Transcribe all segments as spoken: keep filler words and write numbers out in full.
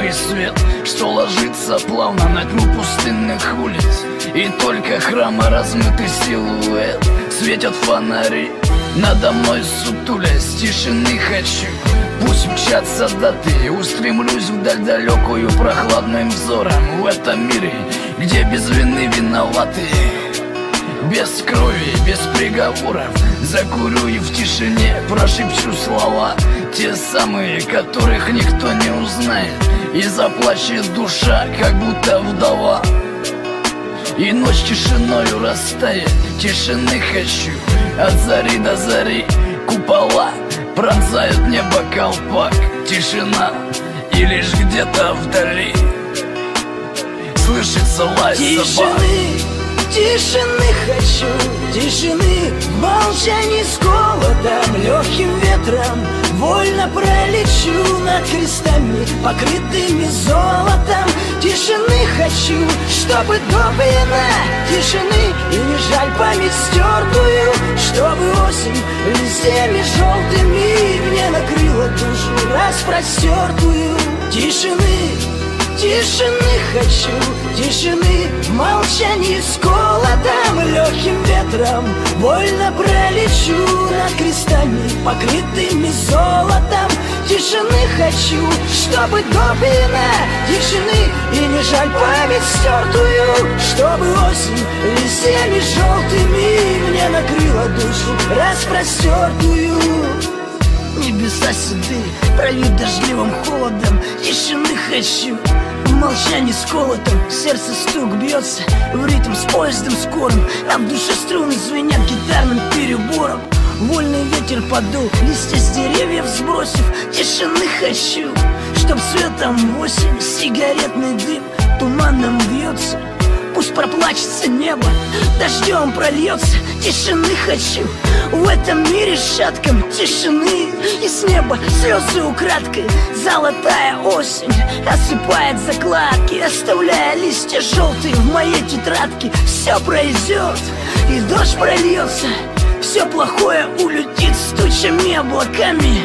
яркий свет, что ложится плавно на тьму пустынных улиц. И только храма размытый силуэт светят фонари надо мной сутулясь. Тишины хочу, пусть мчатся даты, устремлюсь вдаль далекую прохладным взором. В этом мире, где без вины виноваты, без крови, без приговоров, закурю и в тишине прошепчу слова, те самые, которых никто не узнает, и заплачет душа, как будто вдова. И ночь тишиною растает, тишины хочу, от зари до зари. Купола пронзают небо колпак, тишина, и лишь где-то вдали слышится лай собак. Тишины хочу, тишины, в молчании с холодом, легким ветром вольно пролечу над крестами, покрытыми золотом. Тишины хочу, чтобы доблина тишины, и не жаль память стертую, чтобы осень листьями желтыми мне накрыла душу распростертую. Тишины, тишины хочу, тишины, в молчании с холодом, легким ветром вольно пролечу над крестами, покрытыми золотом. Тишины хочу, чтобы доблина тишины, и не жаль память стертую, чтобы осень листьями желтыми мне накрыла душу распростертую. Небеса седые, прольют дождливым холодом. Тишины хочу, в молчании с колотом. Сердце стук бьется в ритм с поездом скорым, а в душе струны звенят гитарным перебором. Вольный ветер подул, листья с деревьев сбросив. Тишины хочу, чтоб светом осень сигаретный дым туманом вьется. Пусть проплачется небо, дождем прольется. Тишины хочу, в этом мире шатком тишины. И с неба слезы украдкой, золотая осень осыпает закладки, оставляя листья желтые в моей тетрадке. Все пройдет, и дождь прольется, все плохое улетит с тучами облаками,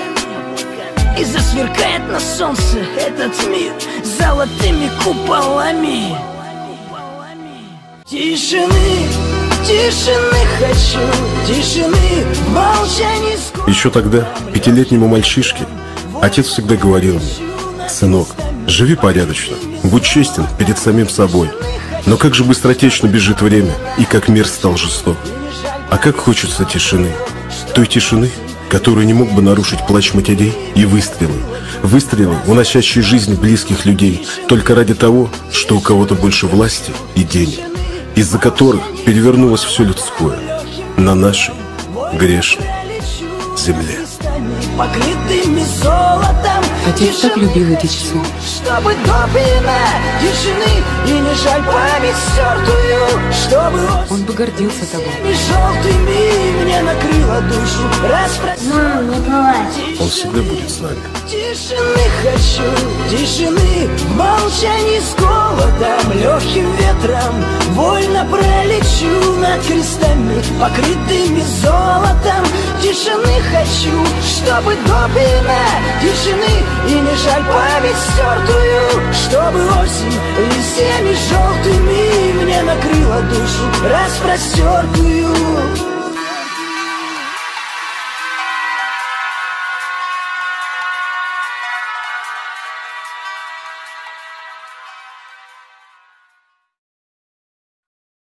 и засверкает на солнце этот мир золотыми куполами. Тишины, тишины хочу, тишины, в молчании с... Еще тогда, пятилетнему мальчишке, отец всегда говорил мне: сынок, живи порядочно, будь честен перед самим собой. Но как же быстротечно бежит время, и как мир стал жесток. А как хочется тишины, той тишины, которую не мог бы нарушить плач матерей и выстрелы. Выстрелы, уносящие жизнь близких людей, только ради того, что у кого-то больше власти и денег, из-за которых перевернулось все людское на нашей грешной земле. Покрытыми золотом. Отец так любил эти часы. Чтобы доблина тишины, и не жаль память стертую, чтобы он бы гордился тобой. Желтыми мне накрыла душу распростертую. Мам, не плачь. Он всегда будет с нами. Тишины хочу, тишины, в молчании с голодом, легким ветром вольно пролечу над крестами, покрытыми золотом. Тишины хочу, чтобы доблина тишины, и не жаль память стертую, чтобы осень листьями желтыми мне накрыла душу распростертую.